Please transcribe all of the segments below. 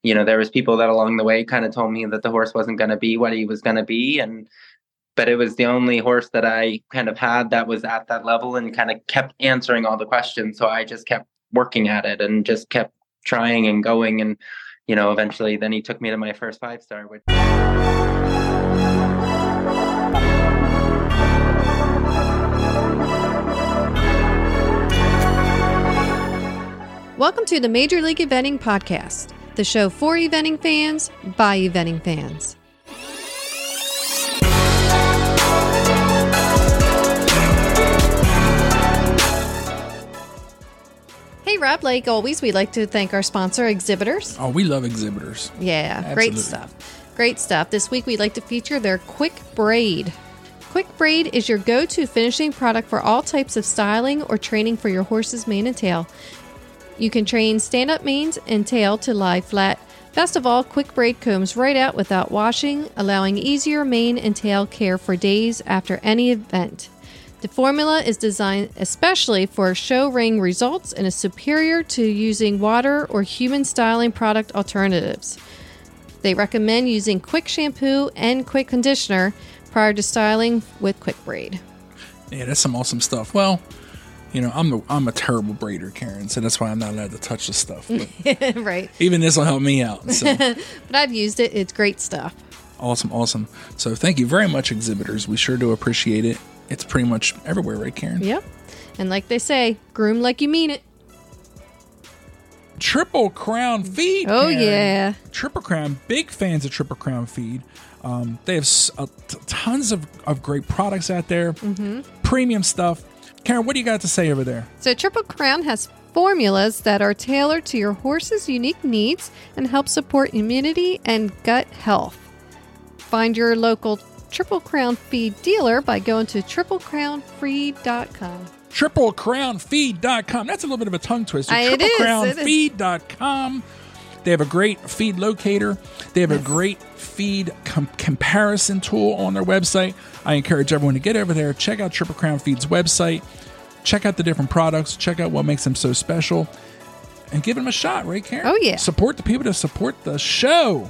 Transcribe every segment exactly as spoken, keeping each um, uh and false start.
you know, there was people that along the way kind of told me that the horse wasn't going to be what he was going to be. And, but it was the only horse that I kind of had that was at that level and kind of kept answering all the questions. So I just kept working at it and just kept trying and going. And, you know, eventually then he took me to my first five star, which Welcome to the Major League Eventing Podcast, the show for eventing fans by eventing fans. Hey, Rob, like always, we'd like to thank our sponsor, Exhibitors. Oh, we love Exhibitors. Yeah, Absolutely. Great stuff. Great stuff. This week, we'd like to feature their Quick Braid. Quick Braid is your go-to finishing product for all types of styling or training for your horse's mane and tail. You can train stand-up manes and tail to lie flat. Best of all, Quick Braid combs right out without washing, allowing easier mane and tail care for days after any event. The formula is designed especially for show ring results and is superior to using water or human styling product alternatives. They recommend using Quick Shampoo and Quick Conditioner prior to styling with Quick Braid. Yeah, that's some awesome stuff. Well, you know, I'm the, I'm a terrible braider, Karen, so that's why I'm not allowed to touch the stuff. But right. Even this will help me out. So. But I've used it. It's great stuff. Awesome, awesome. So thank you very much, Exhibitors. We sure do appreciate it. It's pretty much everywhere, right, Karen? Yep. And like they say, groom like you mean it. Triple Crown Feed. Oh, Karen. yeah. Triple Crown. Big fans of Triple Crown Feed. Um, they have s- uh, t- tons of, of great products out there. Mm-hmm. Premium stuff. Karen, what do you got to say over there? So Triple Crown has formulas that are tailored to your horse's unique needs and help support immunity and gut health. Find your local Triple Crown Feed dealer by going to triple crown feed dot com. triple crown feed dot com. That's a little bit of a tongue twister. I, triple crown feed dot com. They have a great feed locator. They have a great feed com- comparison tool on their website. I encourage everyone to get over there, check out Triple Crown Feed's website, check out the different products, check out what makes them so special, and give them a shot, right, Karen? Oh, yeah. Support the people to support the show.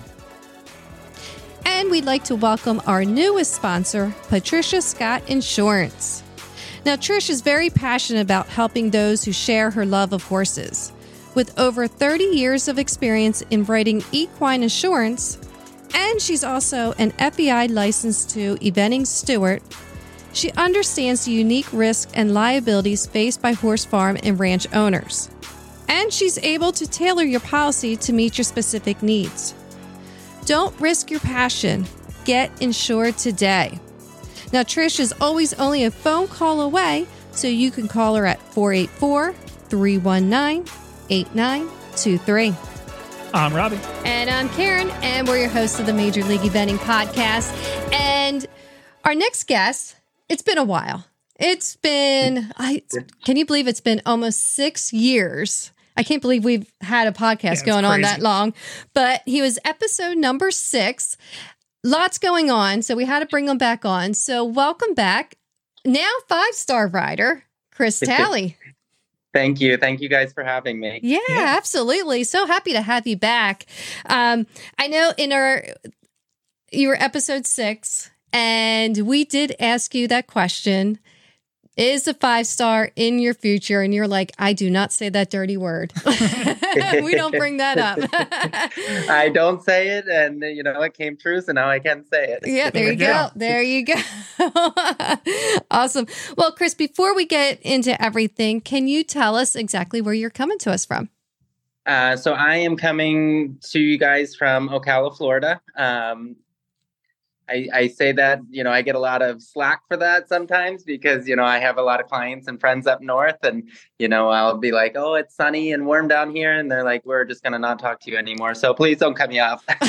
And we'd like to welcome our newest sponsor, Patricia Scott Insurance. Now, Trish is very passionate about helping those who share her love of horses. With over thirty years of experience in writing equine insurance, and she's also an F E I licensed to eventing steward, she understands the unique risks and liabilities faced by horse farm and ranch owners. And she's able to tailor your policy to meet your specific needs. Don't risk your passion. Get insured today. Now, Trish is always only a phone call away, so you can call her at four eight four, three one nine, eight nine two three. I'm Robbie. And I'm Karen, and we're your hosts of the Major League Eventing Podcast. And our next guest, it's been a while. It's been, I can you believe it's been almost six years? I can't believe we've had a podcast yeah, going on crazy. that long. But he was episode number six. Lots going on, so we had to bring him back on. So welcome back. Now five-star rider, Chris Talley. Thank you. Thank you guys for having me. Yeah, Yeah. absolutely. So happy to have you back. Um, I know in our, you were episode six, and we did ask you that question. Is a five-star in your future? And you're like, I do not say that dirty word. We don't bring that up. I don't say it, and you know, it came true, so now I can say it. Yeah, there you go. Yeah. There you go. Awesome. Well, Chris, before we get into everything, can you tell us exactly where you're coming to us from? Uh, so I am coming to you guys from Ocala, Florida. Um, I, I say that, you know, I get a lot of slack for that sometimes because, you know, I have a lot of clients and friends up north and, you know, I'll be like, oh, it's sunny and warm down here. And they're like, we're just going to not talk to you anymore. So please don't cut me off. No,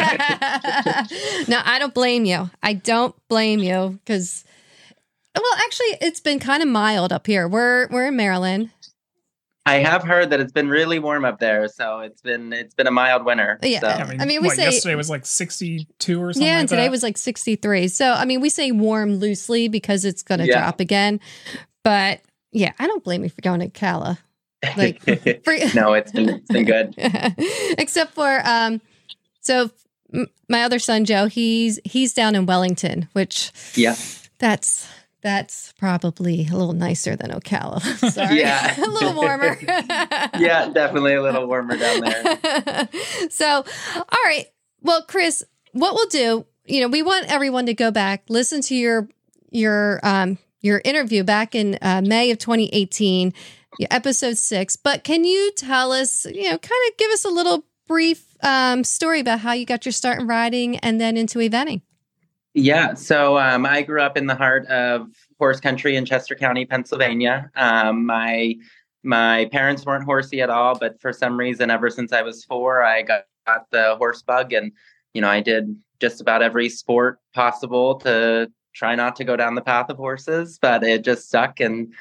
I don't blame you. I don't blame you because, well, actually, it's been kind of mild up here. We're we're in Maryland. I have heard that it's been really warm up there, so it's been it's been a mild winter. Yeah. So. I mean, I mean, we what, say- yesterday was like sixty-two or something. Yeah, and like today that? was like sixty-three. So, I mean, we say warm loosely because it's going to Yeah. drop again. But yeah, I don't blame you for going to Ocala. Like, for, no, it's been, it's been good. Except for, um, so m- my other son, Joe, he's, he's down in Wellington, which yeah, that's, that's probably a little nicer than Ocala. Sorry. Yeah. A little warmer. Yeah, definitely a little warmer down there. So, all right. Well, Chris, what we'll do, you know, we want everyone to go back, listen to your, your, um, your interview back in uh, May of twenty eighteen, episode six. But can you tell us, you know, kind of give us a little brief um, story about how you got your start in riding and then into eventing? Yeah, so um, I grew up in the heart of horse country in Chester County, Pennsylvania. Um, my my parents weren't horsey at all, but for some reason, ever since I was four, I got, got the horse bug, and you know, I did just about every sport possible to try not to go down the path of horses, but it just stuck. And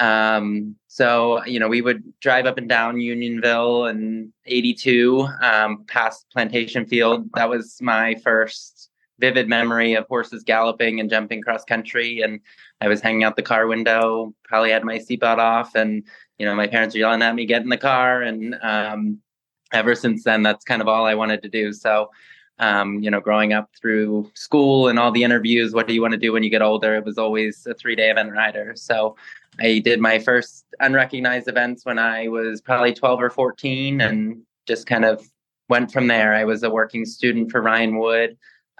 um, so, you know, we would drive up and down Unionville and eighty-two um, past Plantation Field. That was my first vivid memory of horses galloping and jumping cross country. And I was hanging out the car window, probably had my seatbelt off, and, you know, my parents were yelling at me, get in the car. And um, ever since then, that's kind of all I wanted to do. So, Um, you know, growing up through school and all the interviews, what do you want to do when you get older? It was always a three-day event rider. So I did my first unrecognized events when I was probably twelve or fourteen and just kind of went from there. I was a working student for Ryan Wood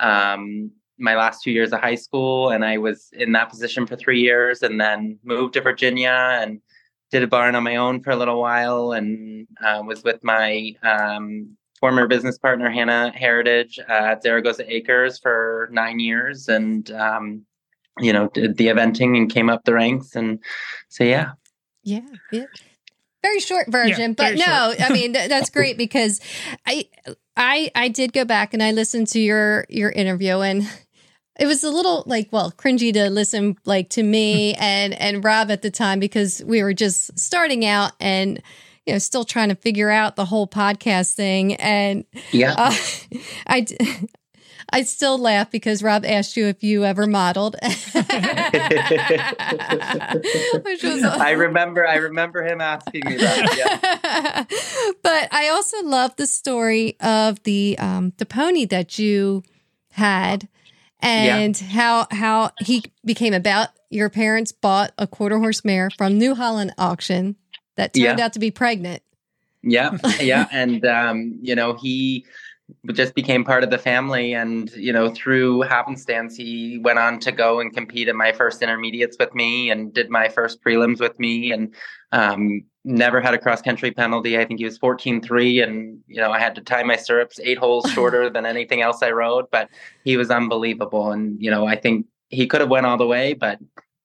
um, my last two years of high school, and I was in that position for three years and then moved to Virginia and did a barn on my own for a little while, and uh, was with my um, former business partner, Hannah Heritage, uh, at Zaragoza Acres for nine years and, um, you know, did the eventing and came up the ranks. And so, yeah. Yeah. Yeah. Very short version, Yeah, but very no, short. I mean, th- that's great because I, I, I did go back and I listened to your, your interview, and it was a little like, well, cringy to listen like to me and, and Rob at the time, because we were just starting out and, you know, still trying to figure out the whole podcast thing. And Yeah. uh, I, d- I still laugh because Rob asked you if you ever modeled. Which was, I remember, I remember him asking me that. Yeah. But I also love the story of the, um, the pony that you had and yeah. how, how he became about. Your parents bought a quarter horse mare from New Holland auction that turned yeah. out to be pregnant. Yeah. Yeah. And, um, you know, he just became part of the family. And, you know, through happenstance, he went on to go and compete in my first intermediates with me and did my first prelims with me, and um, never had a cross country penalty. I think he was fourteen three, and, you know, I had to tie my stirrups eight holes shorter than anything else I rode, but he was unbelievable. And, you know, I think he could have went all the way, but,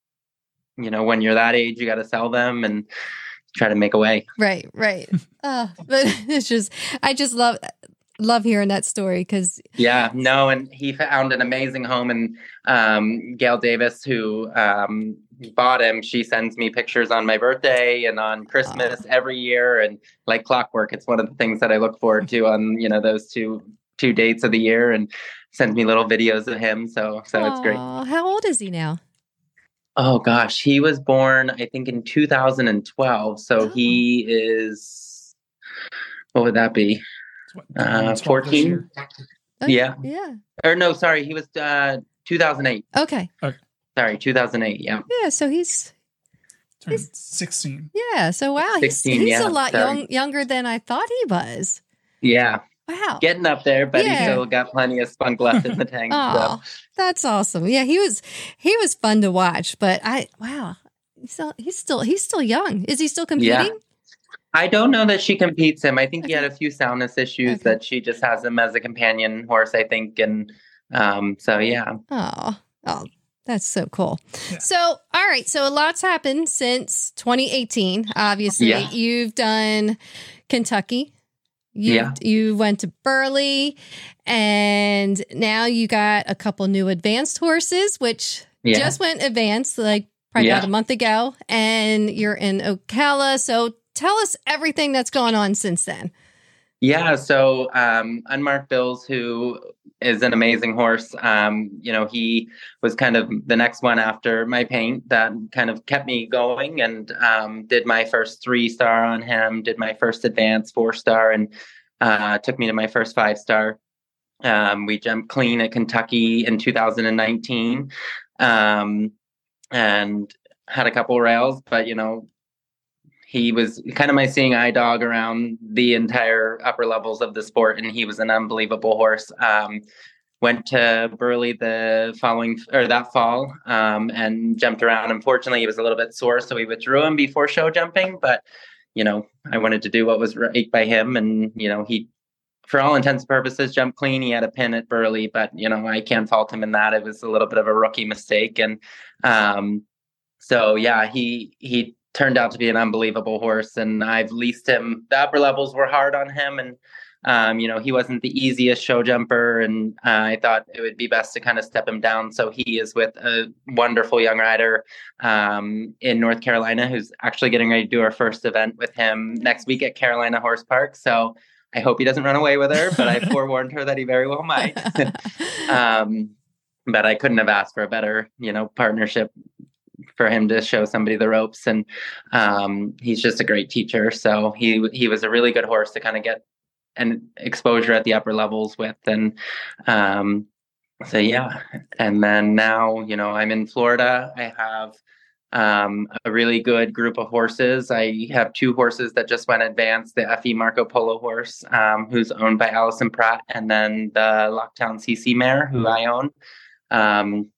you know, when you're that age, you got to sell them and try to make a way. Right, right. uh, but it's just, I just love, love hearing that story because. Yeah, no, and he found an amazing home, and um, Gail Davis, who um, bought him, she sends me pictures on my birthday and on Christmas oh. every year, and like clockwork, it's one of the things that I look forward to on, you know, those two two dates of the year, and sends me little videos of him. So, so Aww, it's great. How old is he now? Oh gosh, he was born, I think, in two thousand twelve. So oh. he is, what would that be? What, uh, fourteen? Oh, yeah. Yeah. Or no, sorry, he was uh, two thousand eight. Okay. okay. Sorry, two thousand eight. Yeah. Yeah. So he's, he's sixteen. Yeah. So wow, sixteen, he's, he's yeah, a lot sorry. young, younger than I thought he was. Yeah. Wow. Getting up there, but Yeah. he's still got plenty of spunk left in the tank. Oh, So. that's awesome. Yeah, he was he was fun to watch, but I wow. He's still he's still he's still young. Is he still competing? Yeah. I don't know that she competes him. I think Okay. he had a few soundness issues Okay. that she just has him as a companion horse, I think. And um, so, yeah. Oh, oh, that's so cool. Yeah. So, all right. So a lot's happened since twenty eighteen. Obviously, Yeah. you've done Kentucky. You, Yeah. you went to Burley, and now you got a couple new advanced horses, which Yeah. just went advanced like probably Yeah. about a month ago, and you're in Ocala. So tell us everything that's going on since then. Yeah, so um, Unmarked Bills, who is an amazing horse. Um, you know, he was kind of the next one after my paint that kind of kept me going, and um, did my first three star on him, did my first advanced four star, and uh, took me to my first five star. Um, we jumped clean at Kentucky in two thousand nineteen, um, and had a couple rails, but you know, he was kind of my seeing eye dog around the entire upper levels of the sport, and he was an unbelievable horse. Um, went to Burley the following or that fall, um, and jumped around. Unfortunately, he was a little bit sore, so we withdrew him before show jumping. But you know, I wanted to do what was right by him, and you know, he, for all intents and purposes, jumped clean. He had a pin at Burley, but you know, I can't fault him in that. It was a little bit of a rookie mistake, and um, so yeah, he he. turned out to be an unbelievable horse, and I've leased him. The upper levels were hard on him, and um, you know, he wasn't the easiest show jumper, and uh, I thought it would be best to kind of step him down. So he is with a wonderful young rider um, in North Carolina who's actually getting ready to do our first event with him next week at Carolina Horse Park. So I hope he doesn't run away with her, but I forewarned her that he very well might. um, but I couldn't have asked for a better, you know, partnership for him to show somebody the ropes. And um, he's just a great teacher. So he, he was a really good horse to kind of get an exposure at the upper levels with. And um, so, yeah. And then now, you know, I'm in Florida. I have um, a really good group of horses. I have two horses that just went advanced, the F E Marco Polo horse, um, who's owned by Allison Pratt, and then the Locktown C C mare, who I own. Um,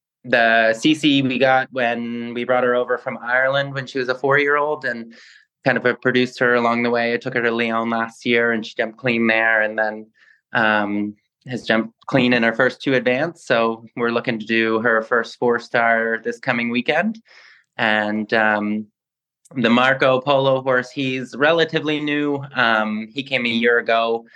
The C C we got when we brought her over from Ireland when she was a four-year-old, and kind of produced her along the way. I took her to Lyon last year, and she jumped clean there, and then um, has jumped clean in her first two advance. So we're looking to do her first four-star this coming weekend. And um, the Marco Polo horse, he's relatively new. Um, he came a year ago,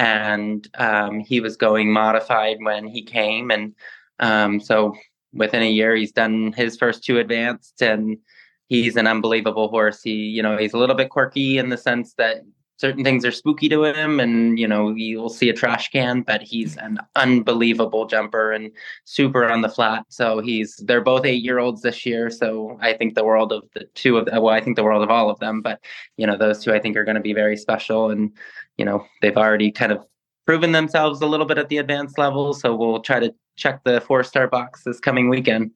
and um, he was going modified when he came, and um, so within a year, he's done his first two advanced, and he's an unbelievable horse. He, you know, he's a little bit quirky in the sense that certain things are spooky to him, and, you know, you'll see a trash can, but he's an unbelievable jumper and super on the flat. So he's, they're both eight year olds this year. So I think the world of the two of, well, I think the world of all of them, but, you know, those two I think are going to be very special. And, you know, they've already kind of proven themselves a little bit at the advanced level. So we'll try to check the four star box this coming weekend.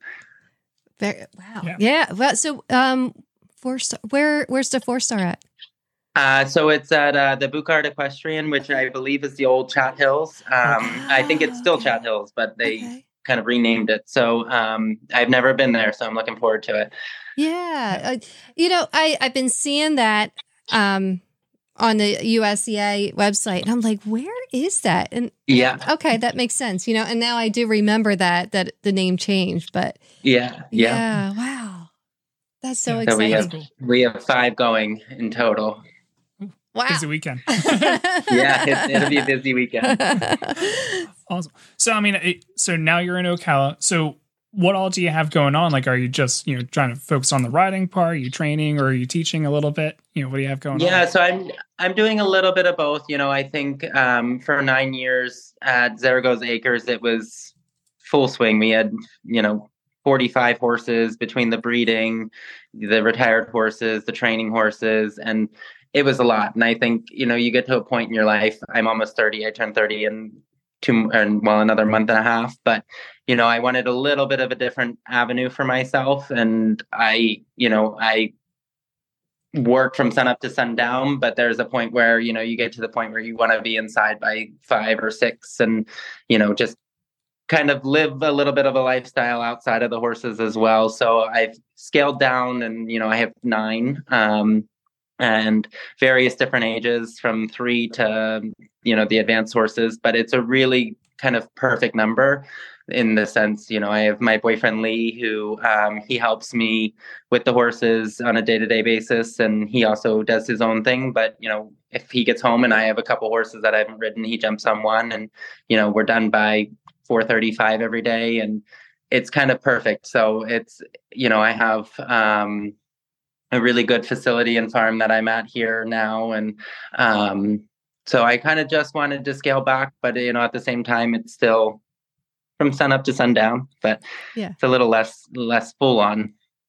Very, wow. Yeah. Yeah. Well, so um, four star, where, where's the four star at? Uh, so it's at uh, the Bucard Equestrian, which I believe is the old Chat Hills. Um, Okay. I think it's still Okay. Chat Hills, but they Okay. kind of renamed it. So um, I've never been there, so I'm looking forward to it. Yeah. Uh, you know, I, I've been seeing that um, on the U S C A website, and I'm like, where is that? And Yeah, okay, that makes sense. You know, and now I do remember that, that the name changed, but yeah, yeah. yeah, wow. That's so Yeah. So we exciting. have we have five going in total. Wow. Busy weekend. Yeah, it, it'll be a busy weekend. Awesome. So, I mean, it, so now you're in Ocala. So what all do you have going on? Like, are you just, you know, trying to focus on the riding part? Are you training, or are you teaching a little bit? You know, what do you have going Yeah, on? so I'm I'm doing a little bit of both. You know, I think um, for nine years at Zaragoza Acres, it was full swing. We had, you know, forty-five horses between the breeding, the retired horses, the training horses, and it was a lot. And I think, you know, you get to a point in your life. I'm almost thirty. I turned thirty in two and well another month and a half. But you know, I wanted a little bit of a different avenue for myself, and I, you know, I work from sun up to sundown, but there's a point where, you know, you get to the point where you want to be inside by five or six, and, you know, just kind of live a little bit of a lifestyle outside of the horses as well. So I've scaled down, and, you know, I have nine, um, and various different ages from three to, you know, the advanced horses, but it's a really kind of perfect number in the sense, you know, I have my boyfriend Lee, who um, he helps me with the horses on a day-to-day basis, and he also does his own thing. But, you know, if he gets home and I have a couple horses that I haven't ridden, he jumps on one, and, you know, we're done by four thirty-five every day, and it's kind of perfect. So it's, you know, I have um, a really good facility and farm that I'm at here now, and um, so I kind of just wanted to scale back, but you know, at the same time, it's still from sun up to sundown, but yeah, it's a little less less full on.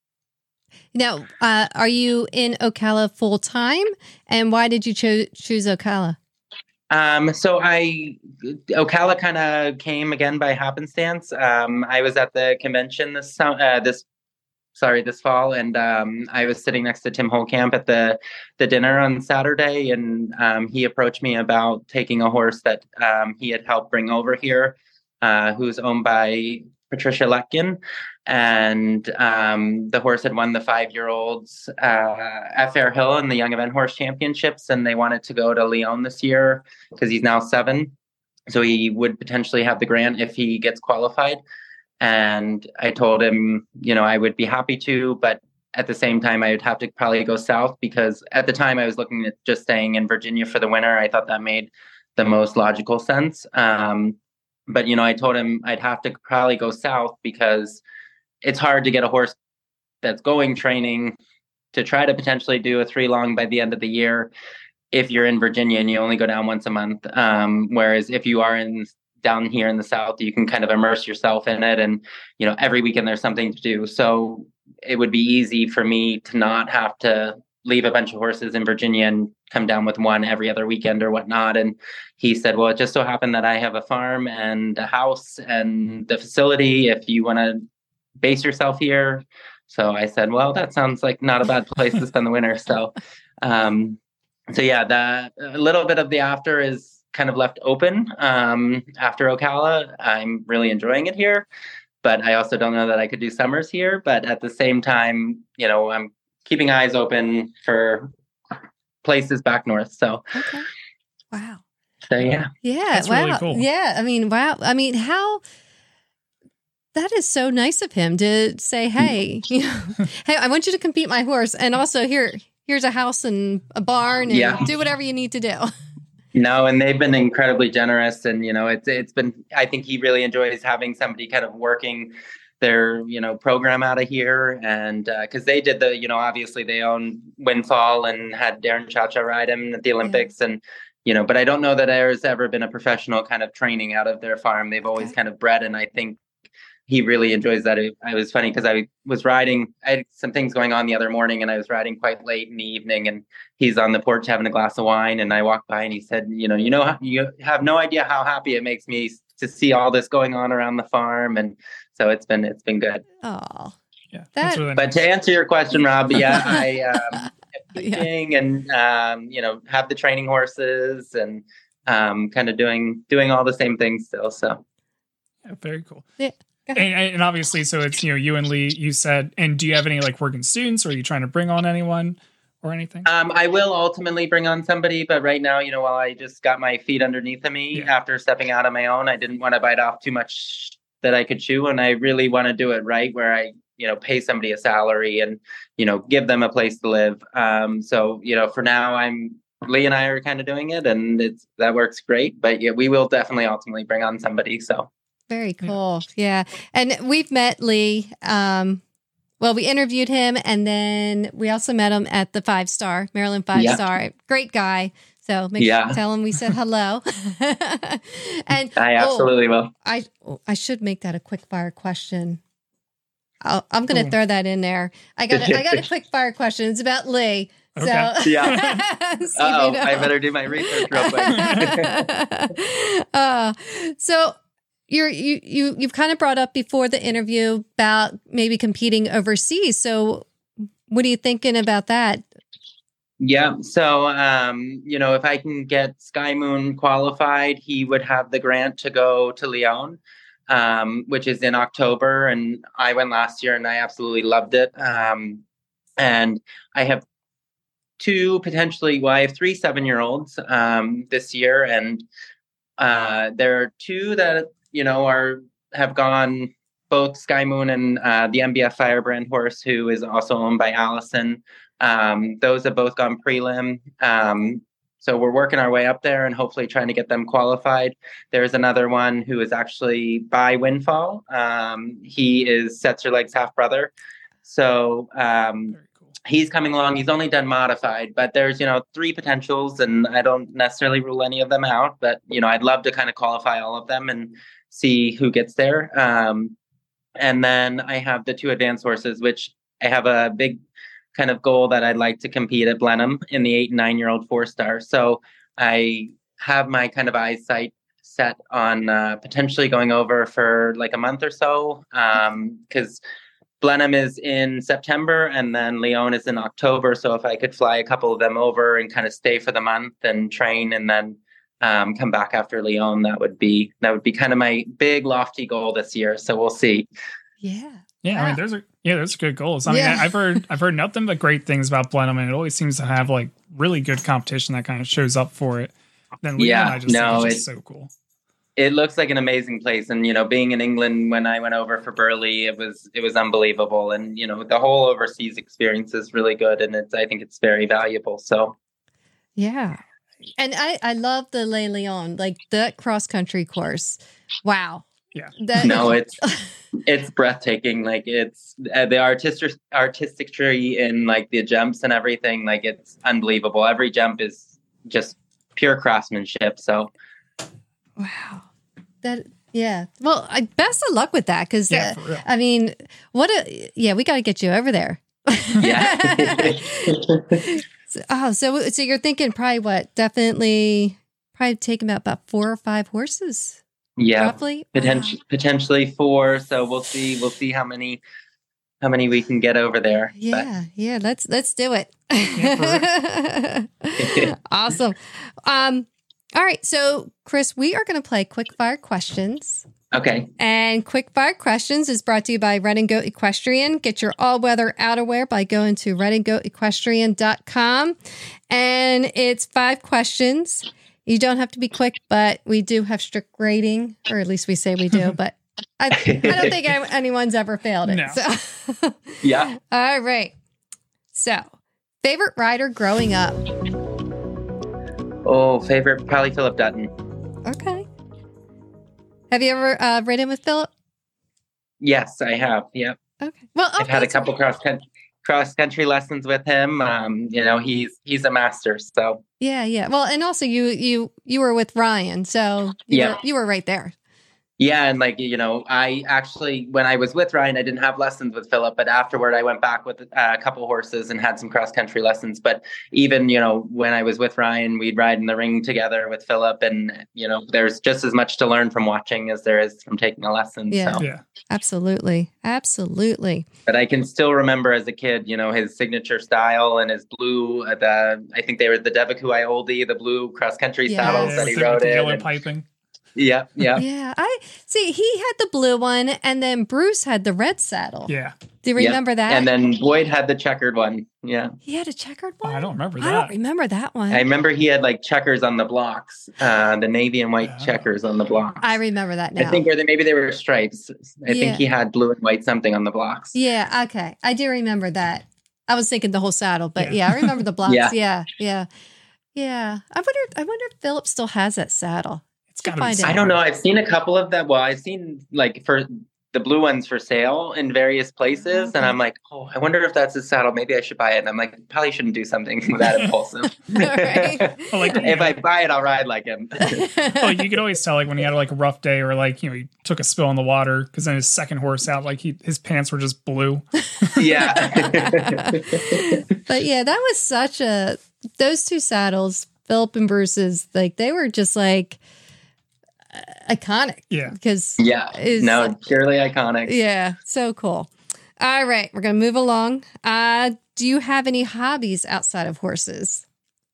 Now, uh, are you in Ocala full time? And why did you cho- choose Ocala? Um, so I, Ocala kind of came again by happenstance. Um, I was at the convention this, uh, this, sorry, this fall. And, um, I was sitting next to Tim Holcamp at the, the dinner on Saturday. And, um, he approached me about taking a horse that, um, he had helped bring over here, uh, who's owned by Patricia Letkin. And um, the horse had won the five-year-olds uh, at Fair Hill in the Young Event Horse Championships, and they wanted to go to Lyon this year because he's now seven. So he would potentially have the grant if he gets qualified. And I told him, you know, I would be happy to, but at the same time, I would have to probably go south because at the time I was looking at just staying in Virginia for the winter. I thought that made the most logical sense. Um, but, you know, I told him I'd have to probably go south because it's hard to get a horse that's going training to try to potentially do a three long by the end of the year if you're in Virginia and you only go down once a month. Um, whereas if you are in down here in the South, you can kind of immerse yourself in it. And, you know, every weekend there's something to do. So it would be easy for me to not have to leave a bunch of horses in Virginia and come down with one every other weekend or whatnot. And he said, well, it just so happened that I have a farm and a house and the facility if you want to base yourself here. So I said, well, that sounds like not a bad place to spend the winter. So, um, so yeah, that a little bit of the after is kind of left open. Um, after Ocala, I'm really enjoying it here, but I also don't know that I could do summers here. But at the same time, you know, I'm keeping eyes open for places back north. So, okay. Wow. So yeah. Yeah. That's wow. really cool. Yeah. I mean, wow. I mean, how, that is so nice of him to say, hey, you know, hey, I want you to compete my horse. And also here, here's a house and a barn and yeah. do whatever you need to do. No, and they've been incredibly generous. And, you know, it's, it's been, I think he really enjoys having somebody kind of working their, you know, program out of here. And uh, cause they did the, you know, obviously they own Windfall and had Darren Chacha ride him at the Olympics. Yeah. And, you know, but I don't know that there's ever been a professional kind of training out of their farm. They've always okay. kind of bred. And I think he really enjoys that. It, it was funny because I was riding, I had some things going on the other morning and I was riding quite late in the evening and he's on the porch having a glass of wine. And I walked by and he said, you know, you know, you have no idea how happy it makes me to see all this going on around the farm. And so it's been, it's been good. Oh, yeah. That, really but nice. To answer your question, Rob, yeah, I, um, teaching yeah. and, um, you know, have the training horses and, um, kind of doing, doing all the same things still. So. Yeah, very cool. Yeah. And, and obviously, so it's, you know, you and Lee, you said, and do you have any like working students or are you trying to bring on anyone or anything? Um, I will ultimately bring on somebody, but right now, you know, while I just got my feet underneath of me yeah. after stepping out on my own, I didn't want to bite off too much that I could chew. And I really want to do it right where I, you know, pay somebody a salary and, you know, give them a place to live. Um, so, you know, for now I'm, Lee and I are kind of doing it and it's, that works great, but yeah, we will definitely ultimately bring on somebody. So. Very cool. Yeah. And we've met Lee. Um, well, we interviewed him and then we also met him at the Five Star, Maryland Five yeah. Star. Great guy. So make yeah. sure tell him we said hello. And I absolutely oh, will. I I should make that a quick fire question. I'll, I'm going to throw that in there. I got a, I got a quick fire question. It's about Lee. Okay. So yeah. Oh, you know. I better do my research real quick. uh, so. You're, you, you, you've kind of brought up before the interview about maybe competing overseas. So what are you thinking about that? Yeah. So, um, you know, if I can get Sky Moon qualified, he would have the grant to go to Lyon, um, which is in October. And I went last year and I absolutely loved it. Um, and I have two potentially, well, I have three seven-year-olds um, this year. And uh, there are two that, you know, are have gone, both Sky Moon and uh, the M B F Firebrand horse, who is also owned by Allison. Um, those have both gone prelim. Um, so we're working our way up there and hopefully trying to get them qualified. There's another one who is actually by Windfall. Um, he is Setzer Leg's half brother. So um, he's coming along. He's only done modified, but there's, you know, three potentials, and I don't necessarily rule any of them out, but, you know, I'd love to kind of qualify all of them and see who gets there. Um, and then I have the two advanced horses, which I have a big kind of goal that I'd like to compete at Blenheim in the eight and nine year old four star. So I have my kind of eyesight set on uh, potentially going over for like a month or so, um, because Blenheim is in September and then Lyon is in October. So if I could fly a couple of them over and kind of stay for the month and train and then um, come back after Lyon, that would be that would be kind of my big lofty goal this year. So we'll see. Yeah. Yeah, wow. I mean, those are yeah, those are good goals. I Yeah. mean, I've heard I've heard nothing but great things about Blenheim, and it always seems to have like really good competition that kind of shows up for it. Then Lyon, Yeah, I just no, think it's just it- so cool. It looks like an amazing place, and you know, being in England when I went over for Burley, it was it was unbelievable, and you know, the whole overseas experience is really good, and it's I think it's very valuable. So Yeah. And I, I love the Le Lyon, like that cross country course. Wow. Yeah. That, no, it's it's breathtaking. Like it's uh, the artistic artistry in like the jumps and everything. Like it's unbelievable. Every jump is just pure craftsmanship. So. wow. That, yeah. Well, I, best of luck with that. Cause Yeah, uh, for real. I mean, what a, yeah, we got to get you over there. Yeah. So- oh, so, so you're thinking probably what? Definitely probably take about, about four or five horses. Yeah. Roughly. Potentially, potentially four. So we'll see. We'll see how many, how many we can get over there. But- Yeah, yeah, let's let's do it. Yeah, Awesome. Um, all right, so Chris, we are going to play quick fire questions. okay. And quick fire questions is brought to you by Red and Goat Equestrian. Get your all weather outerwear by going to red and goat equestrian dot com. And it's five questions. You don't have to be quick, but we do have strict grading, or at least we say we do. But I, I don't think anyone's ever failed it. No. So. Yeah. All right. So, favorite rider growing up? Oh, favorite probably Philip Dutton. Okay. Have you ever uh, ridden with Philip? Yes, I have. Yep. Okay. Well, I've had a okay, so- couple cross country cross country lessons with him. Um, you know, he's he's a master. So Yeah, yeah. Well, and also you you you were with Ryan, so you Yeah. were, you were right there. yeah, and like you know, I actually when I was with Ryan, I didn't have lessons with Philip, but afterward, I went back with uh, a couple horses and had some cross country lessons. But even you know, when I was with Ryan, we'd ride in the ring together with Philip, and you know, there's just as much to learn from watching as there is from taking a lesson. Yeah. So. Yeah. Absolutely, absolutely. But I can still remember as a kid, you know, his signature style and his blue, uh, the I think they were the Devaku Ioldi, the blue cross country Yes. saddles Yeah, that with he the, with rode the in. yellow and- piping. yeah, yeah, Yeah, I see. He had the blue one, and then Bruce had the red saddle. Yeah. Do you Yeah. remember that? And then Boyd had the checkered one. Yeah, he had a checkered Oh, one. I don't remember I that. don't remember that one. I remember he had like checkers on the blocks, uh, the navy and white Oh. checkers on the blocks. I remember that now. I think, or they, maybe they were stripes. I Yeah. think he had blue and white something on the blocks. Yeah, okay. I do remember that. I was thinking the whole saddle, but Yeah. yeah, I remember the blocks. Yeah. yeah, yeah, yeah. I wonder. I wonder if Philip still has that saddle. It's got to find be. out. I don't know. I've seen a couple of them. Well, I've seen like for the blue ones for sale in various places, Okay. and I'm like, oh, I wonder if that's his saddle. Maybe I should buy it. And I'm like, probably shouldn't do something that impulsive. Right. Well, like, if I buy it, I'll ride like him. Well, you could always tell like when he had like a rough day or like you know he took a spill in the water because then his second horse out like he his pants were just blue. yeah. But yeah, that was such a those two saddles, Philip and Bruce's, like they were just like uh, iconic. Yeah. Because yeah. Is- No, purely iconic. yeah, so cool. All right, we're gonna move along. Uh, do you have any hobbies outside of horses?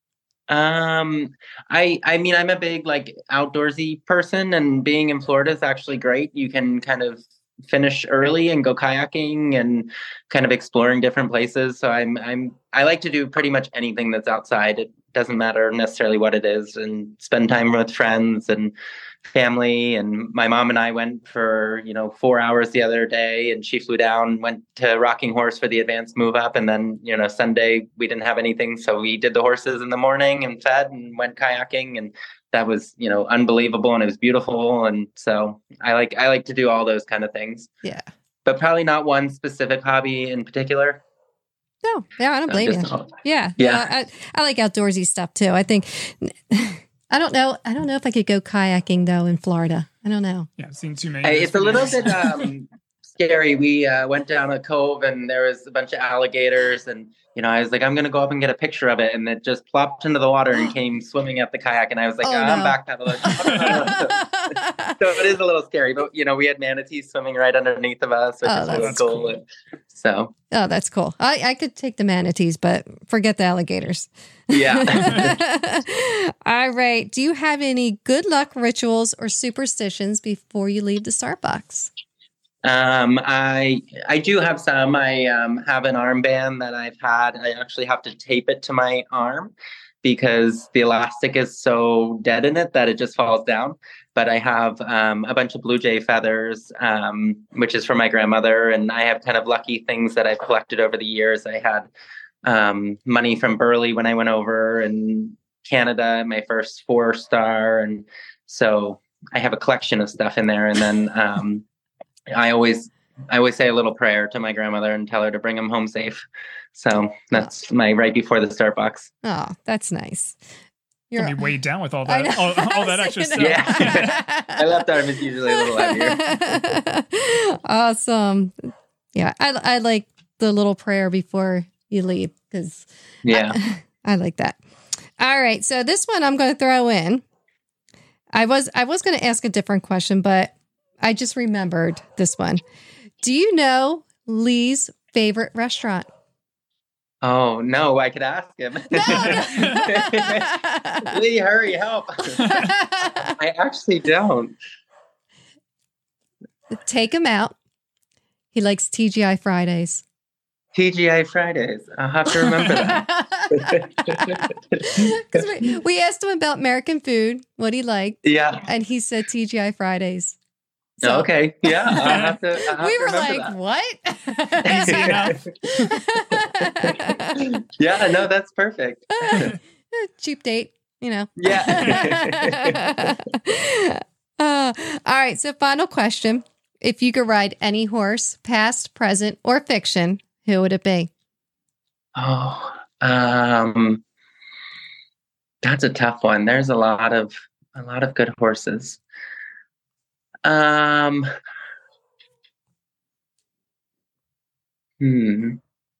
Um, I I mean, I'm a big like outdoorsy person, and being in Florida is actually great. You can kind of finish early and go kayaking and kind of exploring different places. So I'm I'm I like to do pretty much anything that's outside. It doesn't matter necessarily what it is, and spend time with friends and family. And my mom and I went for, you know, four hours the other day, and she flew down, went to Rocking Horse for the advanced move up. And then, you know, Sunday we didn't have anything. So we did the horses in the morning and fed and went kayaking. And that was, you know, unbelievable. And it was beautiful. And so I like, I like to do all those kind of things, Yeah. but probably not one specific hobby in particular. No, yeah, I don't blame just, you. Yeah, Yeah. No, I, I like outdoorsy stuff too. I think I don't know. I don't know if I could go kayaking though in Florida. I don't know. Yeah, I've seen too many. I- of it's those a little videos. bit um, scary. We uh, went down a cove and there was a bunch of alligators, and you know, I was like, I'm gonna go up and get a picture of it, and it just plopped into the water and came swimming at the kayak, and I was like, Oh, oh, I'm no. backpedaling. So it is a little scary, but you know, we had manatees swimming right underneath of us, which Oh, is really that's cool. cool. And so Oh, that's cool. I, I could take the manatees, but forget the alligators. yeah. All right. Do you have any good luck rituals or superstitions before you leave the Starbucks? Um, I I do have some. I um, have an armband that I've had. I actually have to tape it to my arm because the elastic is so dead in it that it just falls down. But I have um, a bunch of blue jay feathers, um, which is from my grandmother, and I have kind of lucky things that I've collected over the years. I had um, money from Burley when I went over in Canada, my first four star, and so I have a collection of stuff in there. And then um, I always I always say a little prayer to my grandmother and tell her to bring him home safe. So that's my right before the start box. Oh, that's nice. You're gonna be weighed down with all I that, know. all, all that extra stuff. Yeah. My left arm is usually a little heavier. Awesome. Yeah, I I like the little prayer before you leave because Yeah. I, I like that. All right, so this one I'm going to throw in. I was I was going to ask a different question, but I just remembered this one. Do you know Lee's favorite restaurant? Oh no, I could ask him. No. Lee, hurry, help. I actually don't. Take him out. He likes T G I Fridays. T G I Fridays. I'll have to remember that. 'Cause we, we asked him about American food, what he liked, Yeah. and he said T G I Fridays. So, okay. Yeah. I'll have to, I'll have we to were remember like, that. what? Easy enough. Yeah, no, that's perfect. Cheap date, you know. Yeah. uh, all right. So, final question. If you could ride any horse, past, present, or fiction, who would it be? Oh, um, that's a tough one. There's a lot of a lot of good horses. Um, hmm.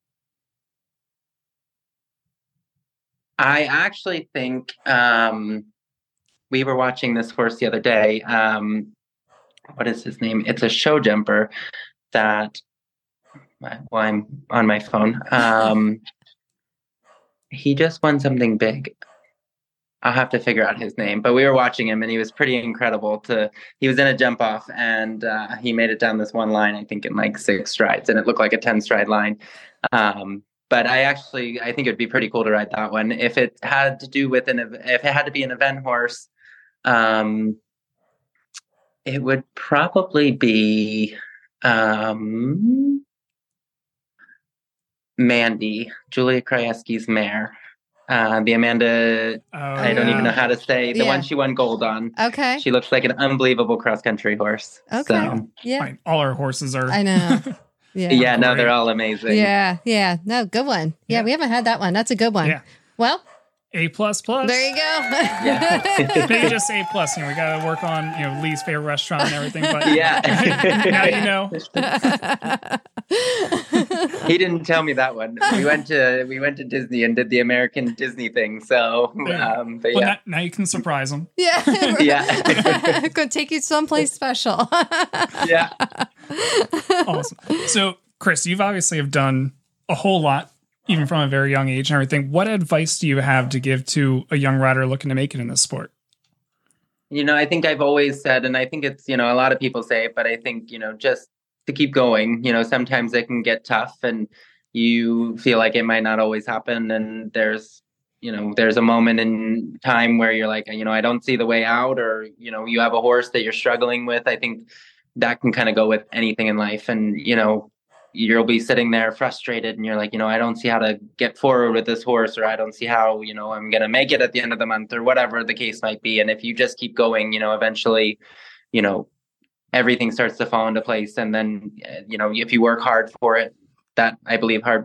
I actually think um, we were watching this horse the other day. Um, what is his name? It's a show jumper that, well, I'm on my phone. Um, he just won something big. I'll have to figure out his name, but we were watching him and he was pretty incredible to, he was in a jump off and uh, he made it down this one line, I think in like six strides, and it looked like a ten stride line. Um, but I actually, I think it'd be pretty cool to ride that one. If it had to do with an, if it had to be an event horse, um, it would probably be um, Mandy, Julia Krajewski's mare. Uh, the Amanda, Oh, I don't yeah. even know how to say, the Yeah. one she won gold on. Okay. She looks like an unbelievable cross-country horse. Okay. So, Yeah. Fine. All our horses are. I know. Yeah. yeah, no, Great. they're all amazing. Yeah. Yeah. No, good one. Yeah, Yeah. we haven't had that one. That's a good one. Yeah. Well, A plus plus. there you go. Yeah. Maybe just A plus. You know, we got to work on you know Lee's favorite restaurant and everything. But Yeah. now you know. He didn't tell me that one. We went to we went to Disney and did the American Disney thing. So, um, but Well, yeah, now, now you can surprise them. Yeah. Yeah. Gonna take you someplace special. yeah. Awesome. So, Chris, you've obviously have done a whole lot, even from a very young age and everything. What advice do you have to give to a young rider looking to make it in this sport? You know, I think I've always said, and I think it's, you know, a lot of people say it, but I think, you know, just to keep going, you know, sometimes it can get tough and you feel like it might not always happen. And there's, you know, there's a moment in time where you're like, you know, I don't see the way out, or, you know, you have a horse that you're struggling with. I think that can kind of go with anything in life. And, you know, you'll be sitting there frustrated and you're like, you know, I don't see how to get forward with this horse, or I don't see how, you know, I'm going to make it at the end of the month, or whatever the case might be. And if you just keep going, you know, eventually, you know, everything starts to fall into place. And then, uh, you know, if you work hard for it, that I believe hard work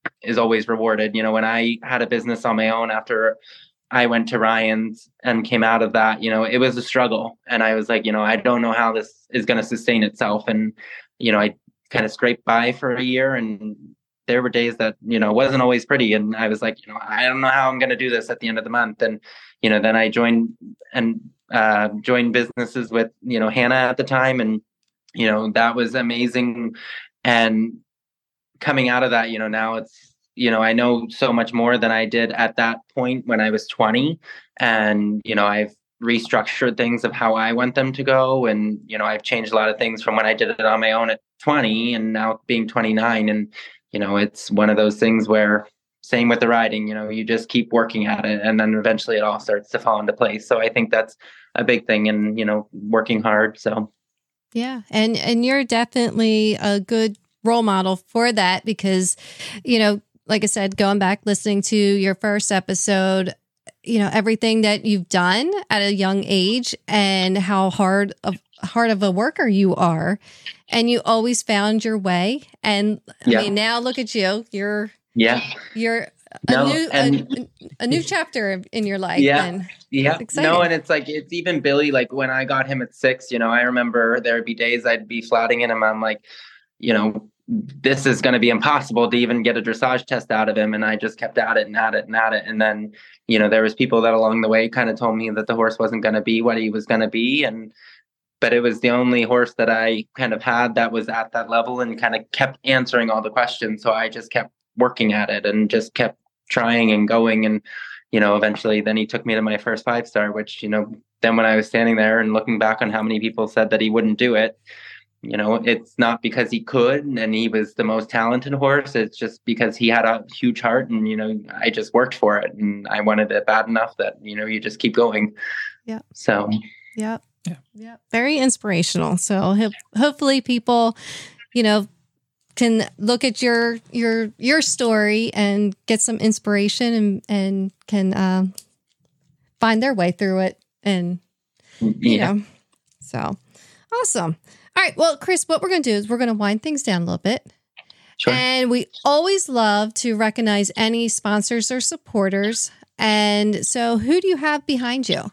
is always rewarded. You know, when I had a business on my own after I went to Ryan's and came out of that, you know, it was a struggle. And I was like, you know, I don't know how this is going to sustain itself. And, you know, I kind of scraped by for a year, and there were days that, you know, wasn't always pretty. And I was like, you know, I don't know how I'm going to do this at the end of the month. And, you know, then I joined and uh, joined businesses with, you know, Hannah at the time. And, you know, that was amazing. And coming out of that, you know, now it's, you know, I know so much more than I did at that point when I was twenty. And, you know, I've restructured things of how I want them to go. And, you know, I've changed a lot of things from when I did it on my own at twenty and now being twenty-nine. And, you know, it's one of those things where, same with the riding, you know, you just keep working at it and then eventually it all starts to fall into place. So I think that's a big thing, and, you know, working hard. So. Yeah. And, and you're definitely a good role model for that because, you know, like I said, going back, listening to your first episode, you know, everything that you've done at a young age and how hard of hard of a worker you are, and you always found your way. And I yeah. mean, now look at you, you're, yeah, you're a no, new, and, a, a new chapter in your life. Yeah. And yeah. exciting. No. And it's like, it's even Billy, like when I got him at six, you know, I remember there'd be days I'd be flouting in him. I'm like, you know, this is going to be impossible to even get a dressage test out of him. And I just kept at it and at it and at it. And then, you know, there was people that along the way kind of told me that the horse wasn't going to be what he was going to be. And, but it was the only horse that I kind of had that was at that level and kind of kept answering all the questions. So I just kept working at it and just kept trying and going. And, you know, eventually then he took me to my first five star, which, you know, then when I was standing there and looking back on how many people said that he wouldn't do it, you know, it's not because he could and he was the most talented horse. It's just because he had a huge heart, and, you know, I just worked for it and I wanted it bad enough that, you know, you just keep going. Yeah. So, yeah. Yeah. Yeah. Very inspirational. So ho- hopefully people, you know, can look at your, your, your story and get some inspiration and, and can, um, find their way through it. And, you yeah. know, so awesome. All right. Well, Chris, what we're going to do is we're going to wind things down a little bit. Sure. And we always love to recognize any sponsors or supporters. And so who do you have behind you?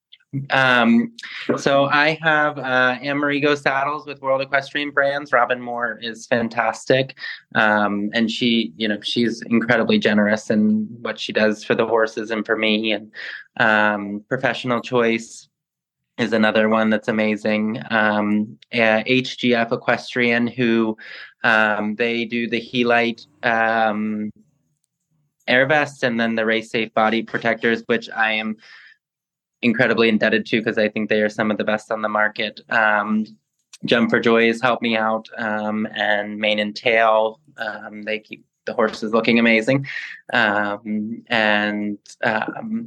Um, so I have uh, Amerigo Saddles with World Equestrian Brands. Robin Moore is fantastic. Um, and she, you know, she's incredibly generous in what she does for the horses and for me. And um, Professional Choice is another one that's amazing. Um, uh, H G F Equestrian, who um, they do the Helite um, air vests and then the Race Safe body protectors, which I am incredibly indebted to because I think they are some of the best on the market. Um, Jump for Joy has helped me out, um, and Mane and Tail. Um, they keep the horses looking amazing. Um, and um,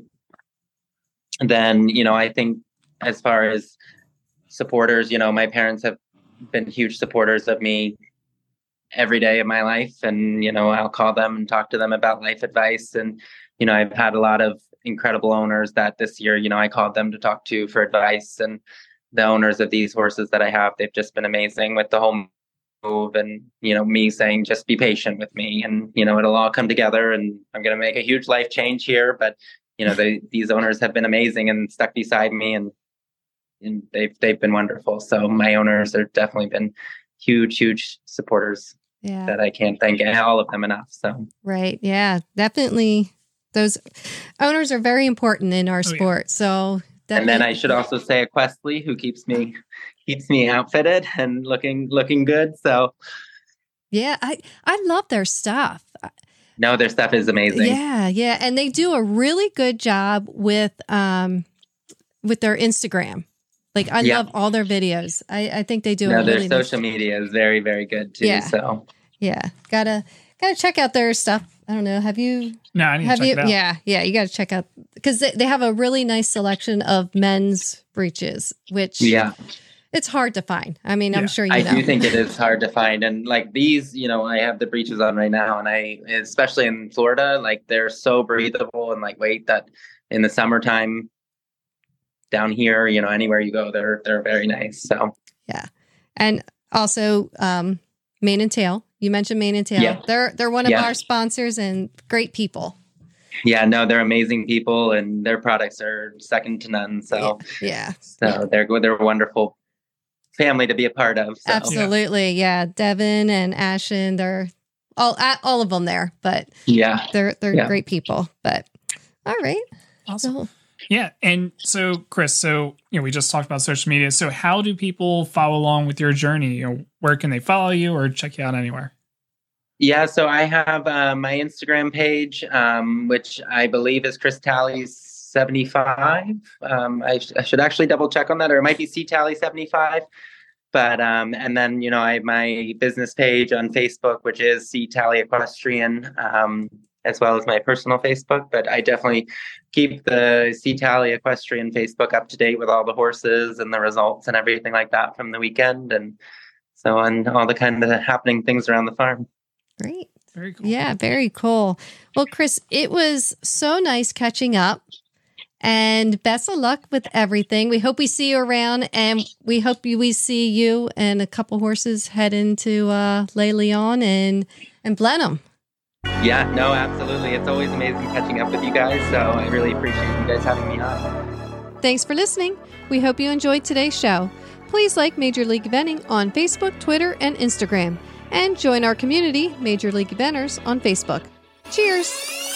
then, you know, I think as far as supporters, you know, my parents have been huge supporters of me every day of my life. And, you know, I'll call them and talk to them about life advice. And, you know, I've had a lot of incredible owners that this year, you know, I called them to talk to for advice. And the owners of these horses that I have, they've just been amazing with the whole move and, you know, me saying, just be patient with me and, you know, it'll all come together and I'm going to make a huge life change here. But, you know, they, these owners have been amazing and stuck beside me and, and they've, they've been wonderful. So my owners have definitely been huge, huge supporters Yeah. that I can't thank all of them enough. So, Right. Yeah, definitely. Those owners are very important in our Oh, sport. yeah. So, and then I should also say Equestly, who keeps me keeps me outfitted and looking looking good. So yeah, I I love their stuff. no, their stuff is amazing. Yeah, yeah, and they do a really good job with um with their Instagram. Like I Yeah. love all their videos. I, I think they do. No, a their really nice- social media is very, very good too. Yeah. So Yeah, gotta gotta check out their stuff. I don't know. Have you? No, I need Have to check you? it out. Yeah, yeah. You got to check out because they, they have a really nice selection of men's breeches, which yeah, it's hard to find. I mean, Yeah. I'm sure you I know. do think it is hard to find. And like these, you know, I have the breeches on right now, and I, especially in Florida, like they're so breathable and lightweight that in the summertime down here, you know, anywhere you go, they're they're very nice. So Yeah, and also um, Mane and Tail. You mentioned Mane and Tail. Yeah. They're they're one of Yeah. our sponsors and great people. Yeah, no, they're amazing people, and their products are second to none. So, Yeah. so they're they're a wonderful family to be a part of. So. Absolutely. Yeah. Devin and Ashen, they're all all of them there, but Yeah, they're they're Yeah. great people. But all right. Awesome. So, Yeah. And so, Chris, so, you know, we just talked about social media. So how do people follow along with your journey? You know, where can they follow you or check you out anywhere? yeah. So I have uh, my Instagram page, um, which I believe is Chris Talley seventy-five. Um, I, sh- I should actually double check on that, or it might be C Talley seventy-five. But um, and then you know I have my business page on Facebook, which is C Talley Equestrian, um, as well as my personal Facebook. But I definitely keep the C Talley Equestrian Facebook up to date with all the horses and the results and everything like that from the weekend, and so on all the kind of happening things around the farm. great. Very cool. Yeah, very cool. Well, Chris, it was so nice catching up. And best of luck with everything. We hope we see you around, and we hope you, we see you and a couple horses head into uh, Les Leon and and Blenheim. Yeah, no, absolutely. It's always amazing catching up with you guys. So I really appreciate you guys having me on. Thanks for listening. We hope you enjoyed today's show. Please like Major League Eventing on Facebook, Twitter, and Instagram, and join our community, Major League Eventers, on Facebook. Cheers!